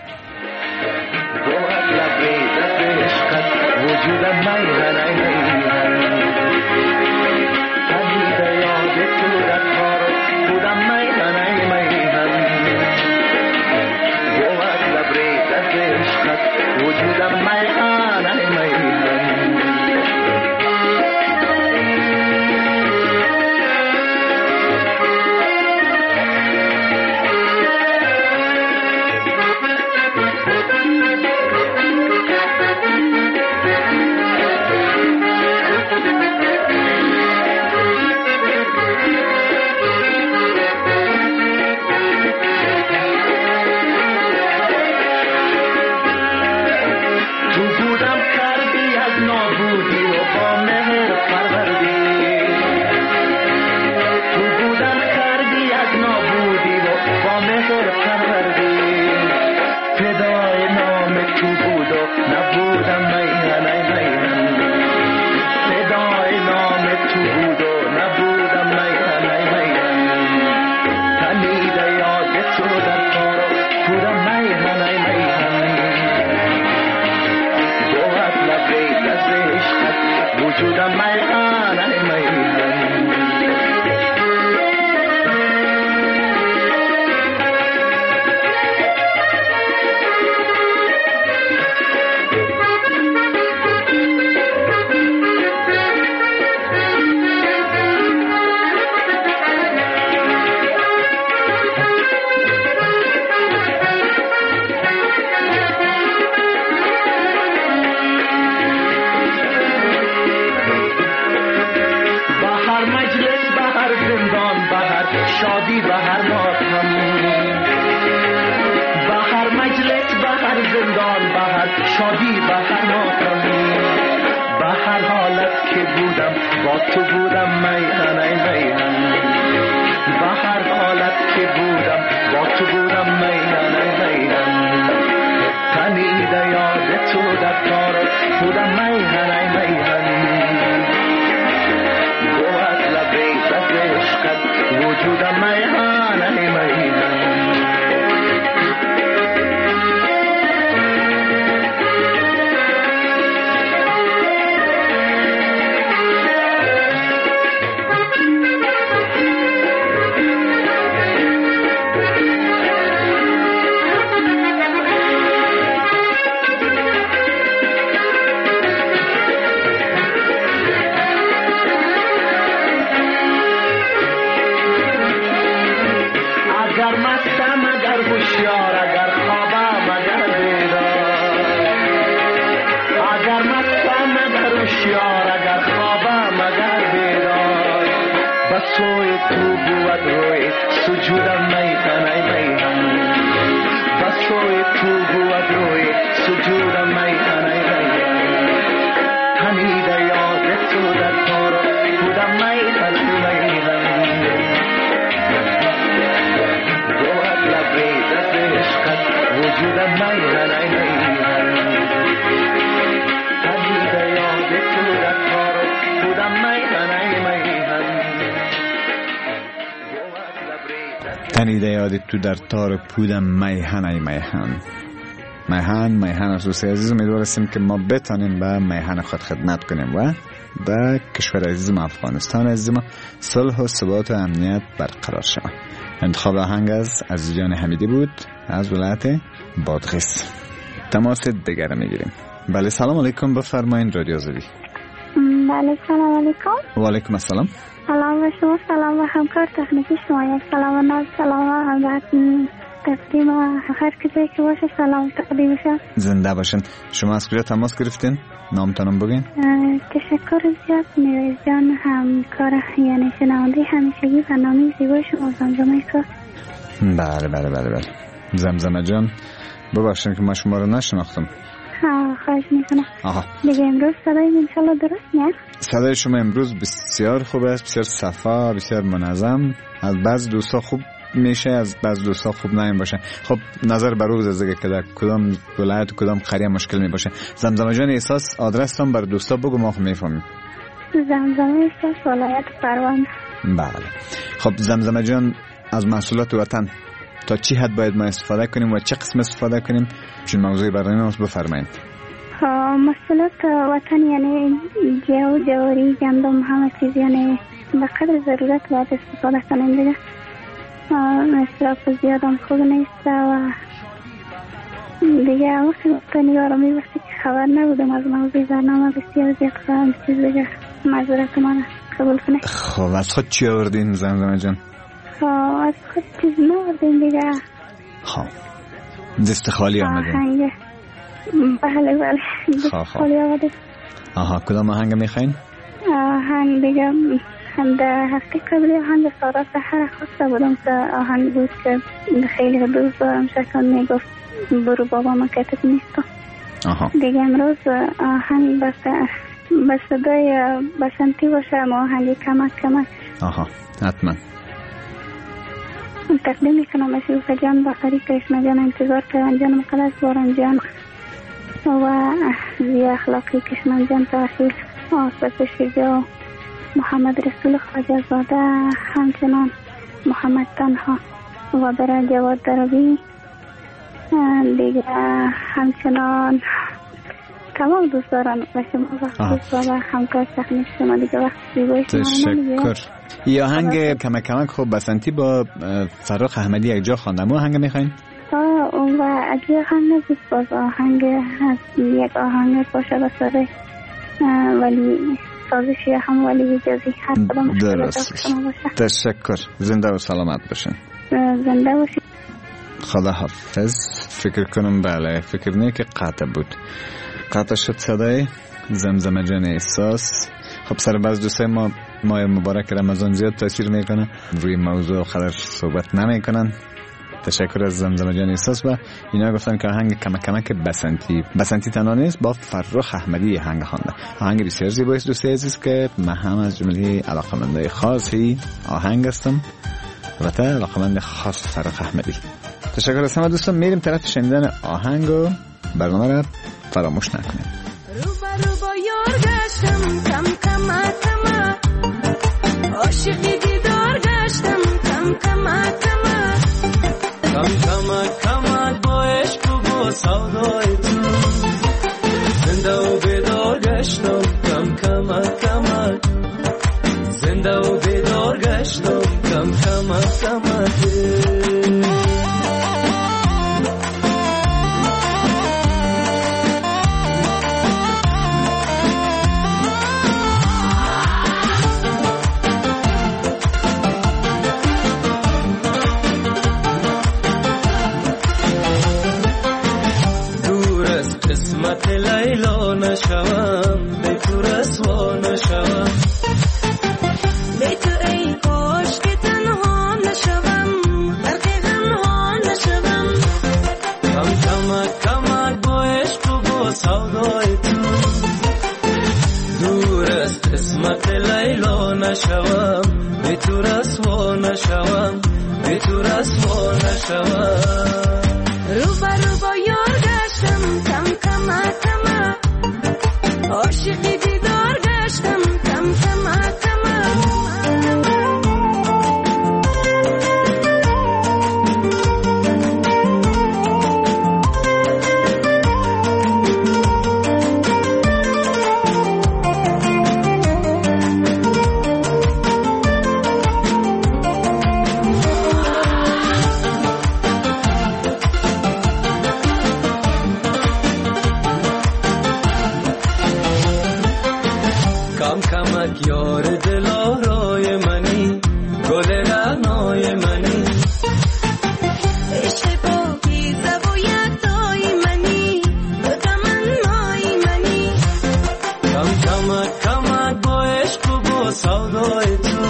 تنیده یادی تو در تار پودم میهن ای میهن. میهن میهن از دوست عزیز امیدوارستیم که ما بتانیم به میهن خود خدمت کنیم و به کشور عزیزم افغانستان عزیزم صلح و ثبات و امنیت برقرار شود. انتخاب آهنگ از عزیز جان حمیدی بود از ولایت بادغیس. تماس دیگر میگیریم. بله سلام علیکم، بفرمایین رادیو آزادی. بله سلام علیکم. و علیکم السلام. سلام به شما، سلام به همکار تکنیکی شما، یک سلام و سلام و همدرد تقدیم هر کسی که باشه سلام تقدیم شد. زنده باشین. شما از کجا تماس گرفتین؟ نامتانم بگین. تشکر زیاد میوه جان، همکار یعنی شنونده همیشگی برنامه زیبای شما زمزمه کار. بله بله بله بله زمزمه جان، ببخشید که ما شما رو نشناختم. ها خواهش میکنم. آها دیگه امروز صدای انشالله درست نیست؟ صدای شما امروز بسیار خوب است، بسیار صفا، بسیار منظم. از بعض دوستا خوب میشه از بعض دوستا خوب نمی باشه. خب نظر بر روز از دیگه که در کدام ولایت و کدام قریه مشکل می باشه. زمزمه جان احساس آدرس هم بر دوستا بگو ما خب میفهمیم. زمزمه احساس ولایت پروان. بله. خب زمزمه جان از محصولات وطن تا چی حد باید ما استفاده کنیم و چه قسم استفاده کنیم؟ چون موضوع برنامه ما بفرمایید. محصولات وطن یعنی جو، جواری، گندم، همه چیز یعنی به قدر ضرورت باید استفاده کنیم دیگه. مصرف زیاد هم خوب نیست و دیگه وقتی وطنی رو میبستی که خبر نبودم از موضوع برنامه بسیار زیاد خواهم چیز دیگه معذرت من قبول کنه. خب از خود چی آوردین زمزمه جان؟ خب از خود چیز نوردیم دیگه. خب دست خالی آمدیم. آهنگ بله بله دست خالی آمدیم. آها کدام آهنگ میخواین؟ آهنگ دیگه هم در هفته قبلی آهنگ سارا سحر خواسته بودم که آهنگ بود که خیلی دوست دارم شکل میگفت برو بابا ما کتب نیستم. دیگه امروز آهنگ بس به صدای بسنتی باشه ما آهنگ کمک کمک. آها حتما تقدیم میکنم شیوخ جان بخاری کرشمه جان انتظار کرن جان مقدس باران جان و زی اخلاقی کشمن جان تحصیل آسف شجاع محمد رسول خواجه زاده همچنان محمد تنها و برای جواد دربی دیگه همچنان تمام دوستان و شما وقتی و همکار تکنیک شما دیگه وقتی زیبایش تشکر. یه آهنگ کمک کمک خوب بسنتی با فرخ احمدی یک جا خواندم. اون آهنگ میخواین؟ اون و اگه آهنگ نزید باز آهنگ یک آهنگ باشه بساره ولی سازشی هم ولی اجازی حتی درست. تشکر. زنده و سلامت باشین. زنده باشین. خدا حافظ. فکر کنم بله فکر نه که قطع بود. قطع شد صدای زمزمه جان احساس. خب سر بعض دوستای ما ماه مبارک رمضان زیاد تاثیر میکنه روی موضوع خبر صحبت نمیکنن. تشکر از زمزمه جان احساس و اینا گفتن که آهنگ کمک کمک بسنتی بسنتی تنها نیست با فرخ احمدی آهنگ خوانده. آهنگ بسیار زیبایی است دوستای عزیز که من هم از جمله علاقمندای خاصی آهنگ هستم و تا علاقمند خاص فرخ احمدی. تشکر از همه دوستان. میریم طرف شنیدن آهنگ و برنامه را فراموش نکنید. روبرو با یار گشتم کم کم کم عاشقی دیدار گشتم کم کم کم کم کم کم با عشق و با سودای تو زنده و بیدار گشتم کم کم کم زنده و بیدار گشتم کم کم کم قسمت لیلا نشوم به تو رسوا نشوم به تو ای کاش که تنها نشوم برق غمها نشوم کم کمک کمک با عشق و با سودای تو دور از قسمت لیلا نشوم به تو رسوا نشوم به تو رسوا نشوم روبرو با یار گشتم کم کم کم عاشقی دیدار گشتم کم کم کم یار دلارای منی گل رعنای منی عشق پاکیزه و یکتای منی و تمنای منی کم کمک کمک با عشق و با سودای تو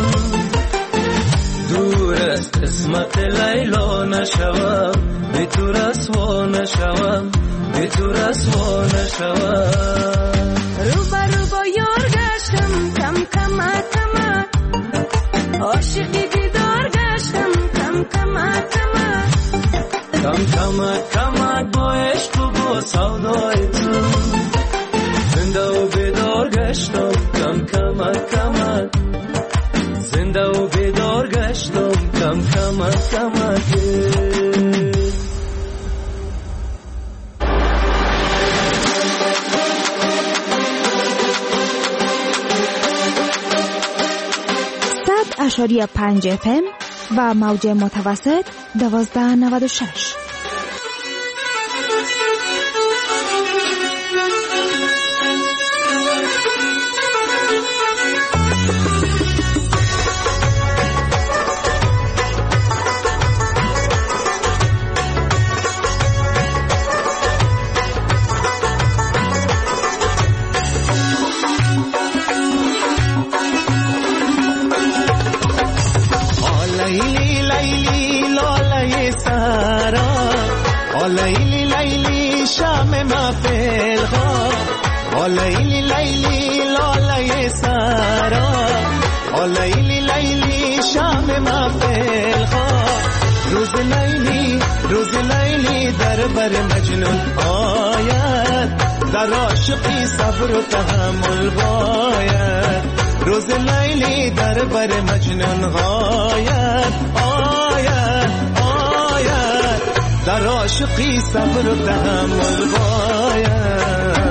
دور از قسمت لیلا نشوم به تو رسوا نشوم به تو رسوا نشوم روبرو با یار گشتم کم کم کم عاشقی دیدار گشتم کم کمک کمک کم کمک کمک با عشق و با سودای تو زنده و بیدار گشتم کم کمک کمک زنده و بیدار گشتم کم کمک کمک صد اشاری پنج اف ام و موج متوسط دوازده نود و شش. لیلی لیلی شام محفل ها لیلی لیلی لاله سارا لیلی لیلی شام محفل ها روز لیلی روز لیلی در بر مجنون آید در عاشقی صبر و تحمل باید روز لیلی در بر مجنون آید آید در عاشقی صبر و تحمل باید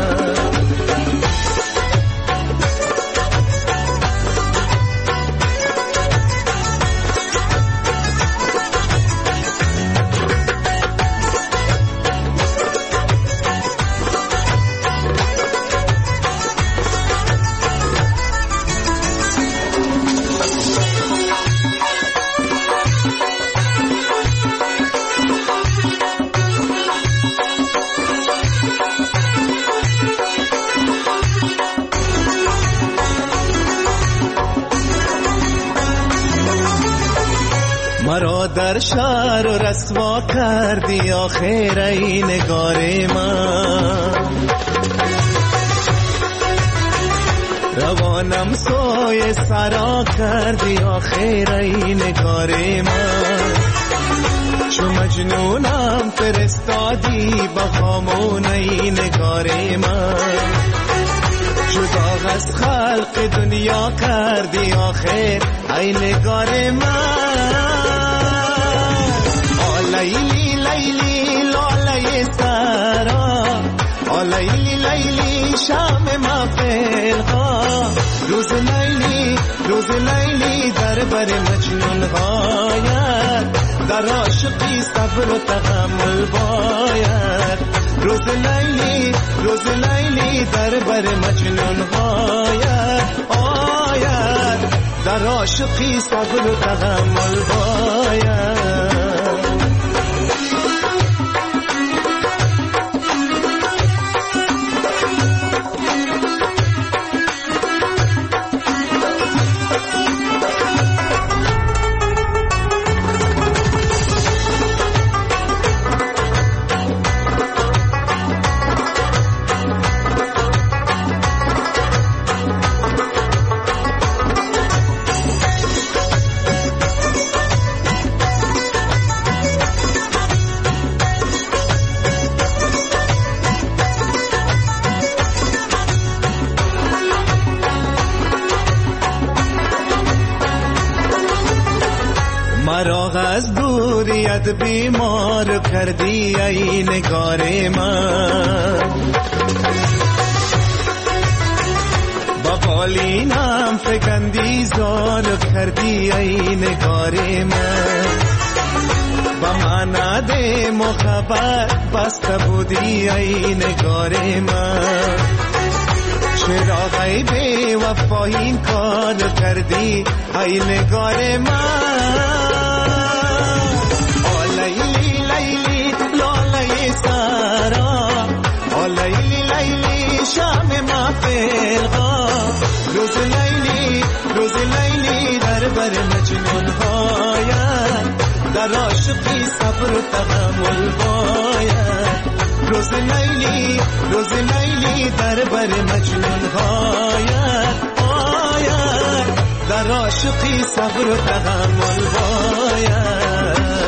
مرا در شهر و رسوا کردی آخر ای نگار من روانم سوی سرا کردی آخر ای نگار من چو مجنونم فرستادی با خامون ای نگار من جدا از خلق دنیا کردی آخر ای نگار من لیلی لیلی لاله سارا لیلی لیلی شام محفل ها روز لیلی روز لیلی در بر مجنون غاید در عاشقی صبر و تحمل باید روز لیلی روز لیلی در بر مجنون غاید آید در عاشقی صبر و تحمل باید مرا از دوریت بیمار کردی ای نگار من با بالینم فکندی زار کردی ای نگار من با مناد محبت بسته بودی ای نگار من چرا ای بی وفا این کار کردی ای نگار من لیلی لیلی لاله سارا لیلی لیلی شام محفل ها روز لیلی روز لیلی در بر مجنون هاید در عاشقی صبر و تحمل باید روز لیلی روز لیلی در بر مجنون هاید آید در عاشقی صبر و تحمل باید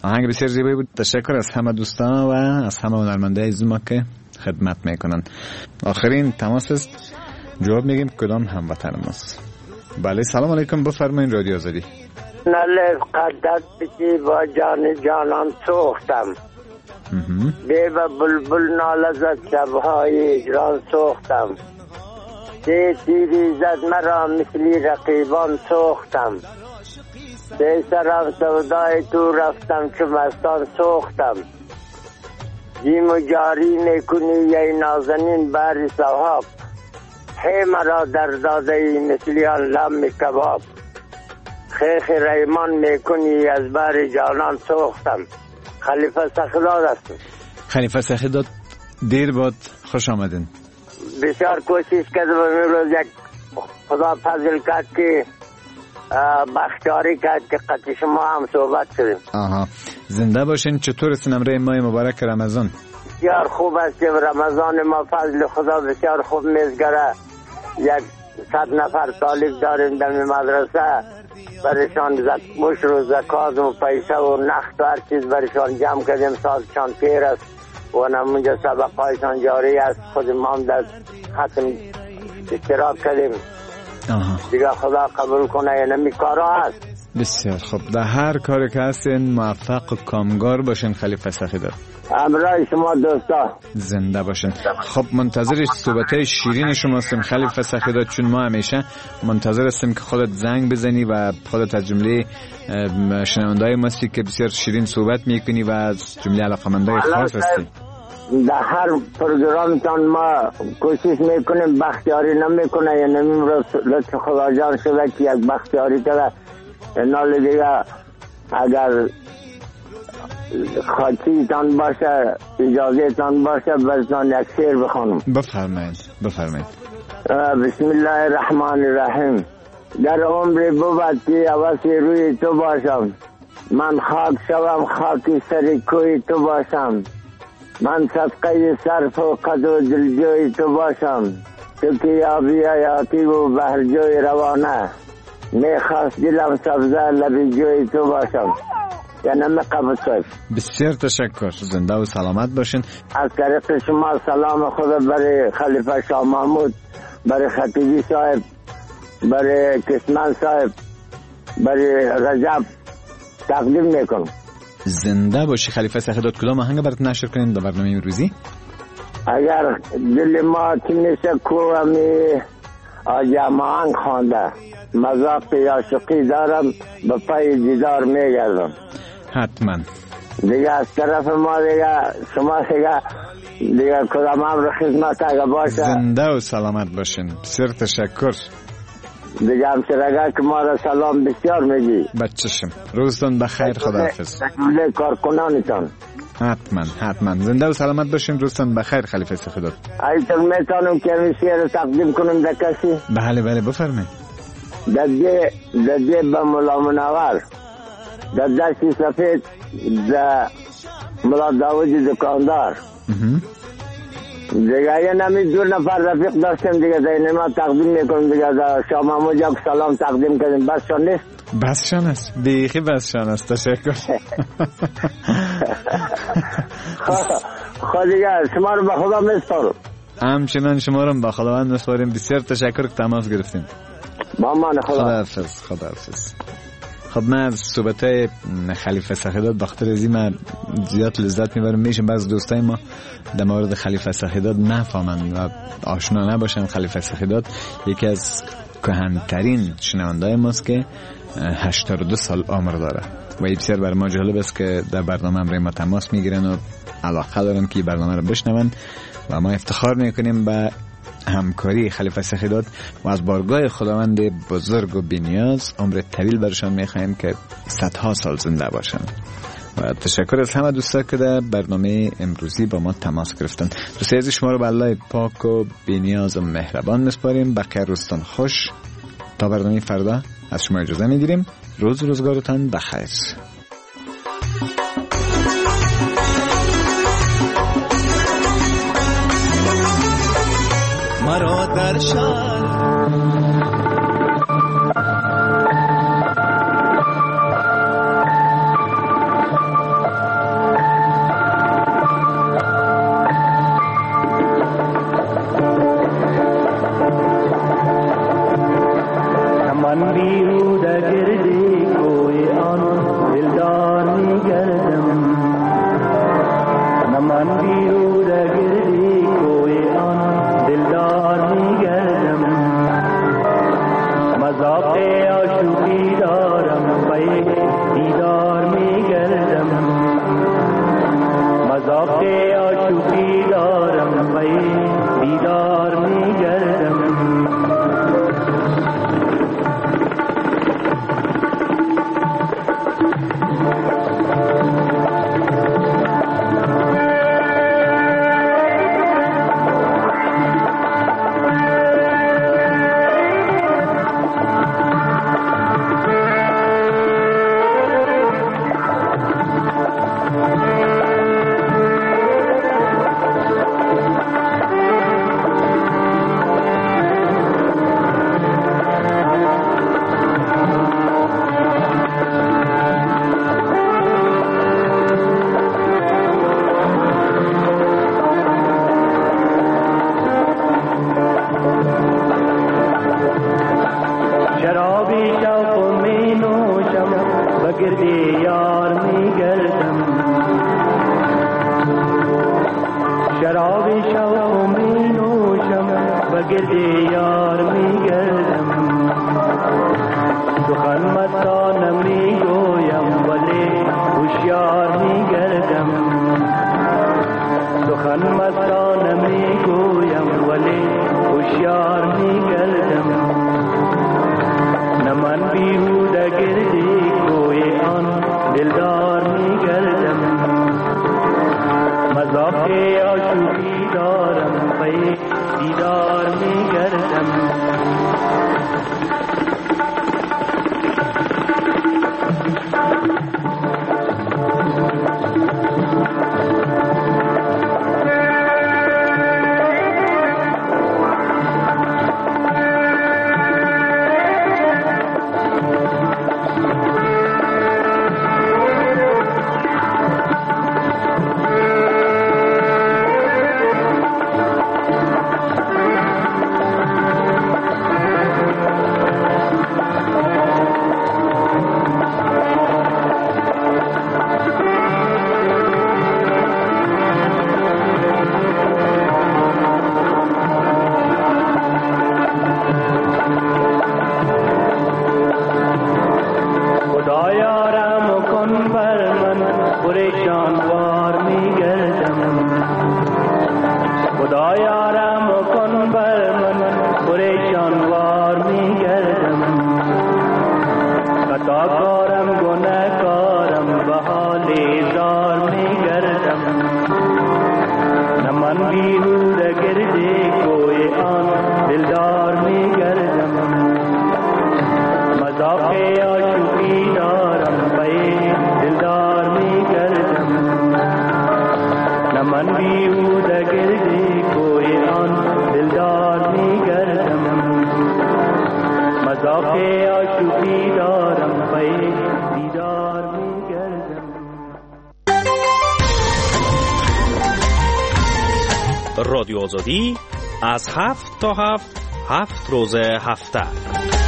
آهنگ بسیار زیبایی بود. تشکر از همه دوستان و از همه هنرمندای عزیز ما که خدمت میکنن. آخرین تماس است، جواب میگیم کدام هموطن ماست. بله سلام علیکم، بفرمایید رادیو آزادی. نلف قدت بچی با جان جانان سوختم، بی و بلبل نالزد شبهای اجران سوختم، دی تیری زد مرا مثلی رقیبان سوختم، دی سرم سودای تو رفتم چو مستان سوختم، جیم و جاری میکنی یه نازنین بر سواب، هی مرا در داده ای مثلی آن لم کباب، خیخ ریمان میکنی از بر جانان سوختم. خلیفه سخیداد هستم. خلیفه سخیداد دیر بود، خوش آمدین. بسیار کوشش کردم امروز یک خدا فضل کرد که بختیاری کرد که قطع شما هم صحبت شدیم. آها زنده باشین. چطور است نمره ماه مبارک رمضان؟ بسیار خوب است که رمضان ما فضل خدا بسیار خوب میزگره. یک صد نفر طالب داریم در مدرسه، برشان مشر و زکات و پیسه و نخت و هر چیز برشان جمع کردیم. سالشان پیر است و نمونجا سبقایشان جاری است. خود ما هم در ختم اشتراک کردیم. آها. دیگه خدا قبول کنه. اینمی کارا هست. بسیار خوب. در هر کاری که هستین موفق و کامگار باشین خلیفه سخیداد. امرای شما دوستا زنده باشین. خب منتظر صحبتای شیرین شما هستیم خلیفه سخیداد، چون ما همیشه منتظر هستیم که خودت زنگ بزنی و خودت از جمله شنونده‌های ماستی که بسیار شیرین صحبت میکنی و از جمله علاقه‌مندای خاص هستی. در هر پروگرامتان ما کوشش میکنیم، بختیاری نمیکنه. یعنی امروز لطف خدا جان شده که یک بختیاری کرده. نال دیگه اگر خاطی تان باشه، اجازه تان باشه، برتان یک شعر بخونم. بفرمایید بفرمایید. بسم الله الرحمن الرحیم. در عمر بود که عوضی روی تو باشم، من خاک شوم خاکی سر کوی تو باشم، من صدقه صرف و قد و دلجوی تو باشم، تو که یابی حیاتی و بهرجوی روانه، میخواست دلم سبزه لبی جوی تو باشم. یعنی مقبض باش. بسیار تشکر. زنده و سلامت باشین. از طریق شما سلام خدا برای خلیفه شاه محمود، برای خطیبی صاحب، برای کسمان صاحب، برای رجب تقدیم میکنم. زنده باشی خلیفه سخیداد. کدام آهنگ برات نشر کنیم در برنامه امروزی؟ اگر دل ما تنیسه کومی آجام آهنگ خوانده، مذاق عاشقی دارم به پای دیدار میگردم. حتما. دیگه از طرف ما دیگه شما دیگه دیگه کدام امر خدمت اگه باشه. زنده و سلامت باشین. بسیار تشکر. دیگه همسرگه که ما را سلام بسیار میگی. بچشم. روزتون بخیر. خداحافظ. تکمیل کارکنانتان. حتما حتما. زنده و سلامت باشین. روزتون بخیر خلیفه سخیداد. ایتون میتونم که این شعر تقدیم کنم در کسی؟ بله بله بفرمایید. دده دده به ملا منور، در دستی سفید در ملا داود دکاندار. دیگه یه نمی دور نفر رفیق داشتیم دیگه در ما تقدیم میکنم دیگه. در شاه محمود جا سلام تقدیم کردیم. بس شان نیست؟ بس شان است. بیخی بس شان است. تشکر. خود دیگه شما رو به خدا میسپارم. همچنان شما رو به خداوند میسپاریم. بسیار تشکر که تماس گرفتیم. مامان خدا. خداحافظ. خداحافظ. خب من از صحبتای خلیفه سخیداد بخاطر از این زیاد لذت میبرم. میشم بعض دوستای ما در مورد خلیفه سخیداد نفهمند و آشنا نباشن. خلیفه سخیداد یکی از کهن‌ترین شنونده‌های ماست که هشتاد و دو سال عمر داره و بسیار بر ما جالب است که در برنامه امروز ما تماس میگیرن و علاقه دارن که برنامه رو بشنون و ما افتخار میکنیم به همکاری خلیفه سخیداد و از بارگاه خداوند بزرگ و بی‌نیاز عمر طویل برشان میخوایم که صدها سال زنده باشن. و تشکر از همه دوستا که در برنامه امروزی با ما تماس گرفتن. دوستای عزیز شما رو به الله پاک و بی‌نیاز و مهربان میسپاریم. بقیه روزتان خوش. تا برنامه فردا از شما اجازه میگیریم. روز روزگارتان بخیر. مرا در شهر من بیهوده گردی کوی آن دلدار میگردم، نه من بیهوده گردی کوی آن دلدار میگردم. مذاق عاشقی دارم پی دیدار میگردم، مذاق عاشقی دارم پی دیدار میگردم. رادیو آزادی از هفت تا هفت هفت روز هفته